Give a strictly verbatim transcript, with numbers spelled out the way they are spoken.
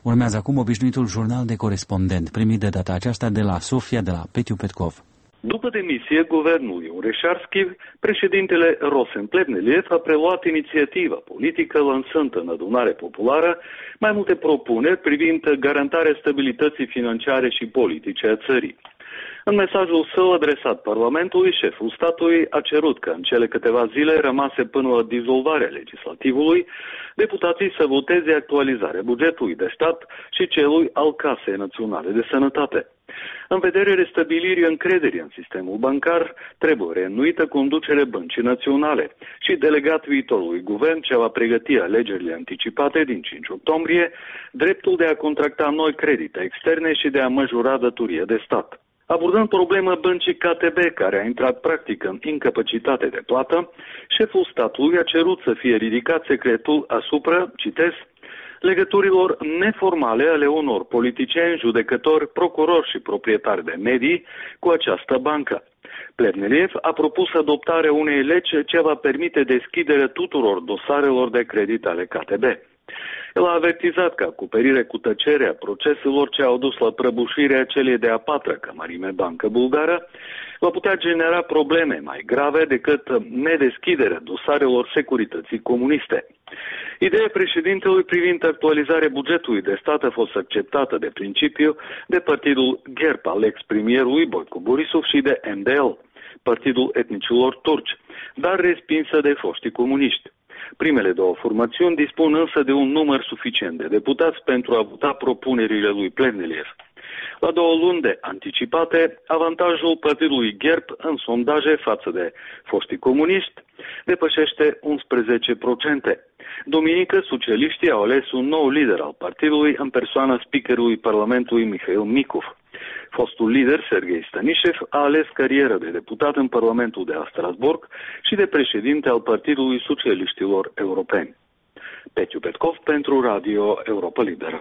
Urmează acum obișnuitul jurnal de corespondent, primit de data aceasta de la Sofia, de la Petiu Petkov. După demisie guvernului Ureșarski, președintele Rosen Plevneliev a preluat inițiativa politică lansând în adunare populară mai multe propuneri privind garantarea stabilității financiare și politice a țării. În mesajul său adresat Parlamentului, șeful statului a cerut că în cele câteva zile rămase până la dizolvarea legislativului, deputații să voteze actualizarea bugetului de stat și celui al Casei Naționale de Sănătate. În vederea restabilirii încrederii în sistemul bancar, trebuie reînnoită conducerea Băncii Naționale și delegat viitorului guvern ce va pregăti alegerile anticipate din cinci octombrie, dreptul de a contracta noi credite externe și de a măjura datorie de stat. Abordând problema băncii K T B, care a intrat practic în incapacitate de plată, șeful statului a cerut să fie ridicat secretul asupra, citez, legăturilor neformale ale unor politicieni, judecători, procurori și proprietari de medii cu această bancă. Plevneliev a propus adoptarea unei legi ce va permite deschiderea tuturor dosarelor de credit ale K T B. El a avertizat că acoperirea cu tăcerea proceselor ce au dus la prăbușirea celei de-a patra cămărime bancă bulgară va putea genera probleme mai grave decât nedeschiderea dosarelor securității comuniste. Ideea președintelui privind actualizarea bugetului de stat a fost acceptată de principiu de partidul G E R B al ex-premierului Boyko Borisov și de N D L, partidul etnicilor turci, dar respinsă de foștii comuniști. Primele două formațiuni dispun însă de un număr suficient de deputați pentru a vota propunerile lui Plevneliev. La două luni de anticipate, avantajul partidului G E R B în sondaje față de foștii comuniști depășește unsprezece la sută. Duminică, socialiștii au ales un nou lider al partidului în persoana speakerului Parlamentului Mihail Mikov. Fostul lider, Sergei Stanishev, a ales cariera de deputat în Parlamentul de la Strasbourg și de președinte al Partidului Socialiștilor Europeni. Petiu Petkov pentru Radio Europa Liberă.